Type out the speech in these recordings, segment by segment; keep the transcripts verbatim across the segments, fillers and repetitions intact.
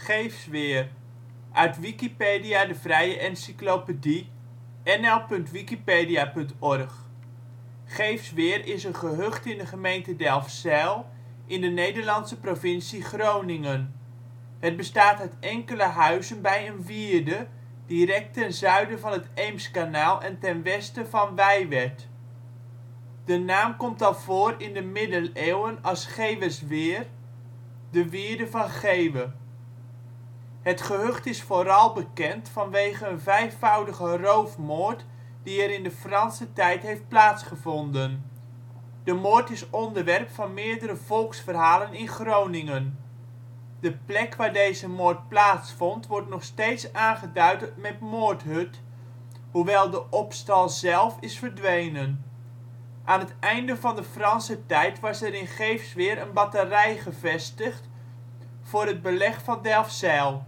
Geefsweer, uit Wikipedia, de vrije encyclopedie. N L punt wikipedia punt org. Geefsweer is een gehucht in de gemeente Delfzijl in de Nederlandse provincie Groningen. Het bestaat uit enkele huizen bij een wierde, direct ten zuiden van het Eemskanaal en ten westen van Weiwerd. De naam komt al voor in de middeleeuwen als Gewersweer, de wierde van Gewe. Het gehucht is vooral bekend vanwege een vijfvoudige roofmoord die er in de Franse tijd heeft plaatsgevonden. De moord is onderwerp van meerdere volksverhalen in Groningen. De plek waar deze moord plaatsvond wordt nog steeds aangeduid met Moordhut, hoewel de opstal zelf is verdwenen. Aan het einde van de Franse tijd was er in Geefsweer een batterij gevestigd voor het beleg van Delfzijl.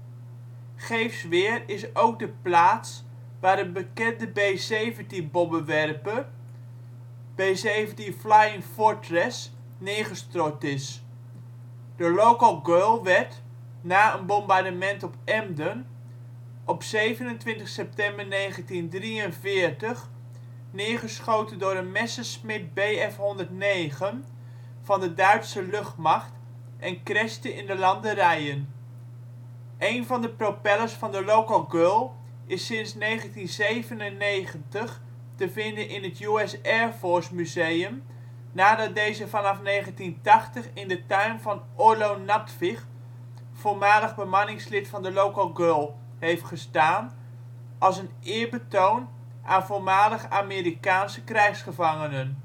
Geefsweer is ook de plaats waar een bekende B zeventien bommenwerper (B zeventien Flying Fortress) neergestort is. De Local Girl werd, na een bombardement op Emden, op zevenentwintig september negentiendrieënveertig neergeschoten door een Messerschmitt Bf honderdnegen van de Duitse luchtmacht en crashte in de landerijen. Een van de propellers van de Local Girl is sinds negentien zevenennegentig te vinden in het U S Air Force Museum nadat deze vanaf negentien tachtig in de tuin van Orlo Navtvig, voormalig bemanningslid van de Local Girl, heeft gestaan als een eerbetoon aan voormalig Amerikaanse krijgsgevangenen.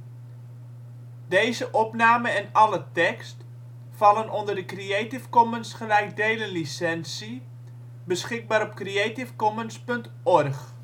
Deze opname en alle tekst vallen onder de Creative Commons gelijkdelen licentie, beschikbaar op creativecommons punt org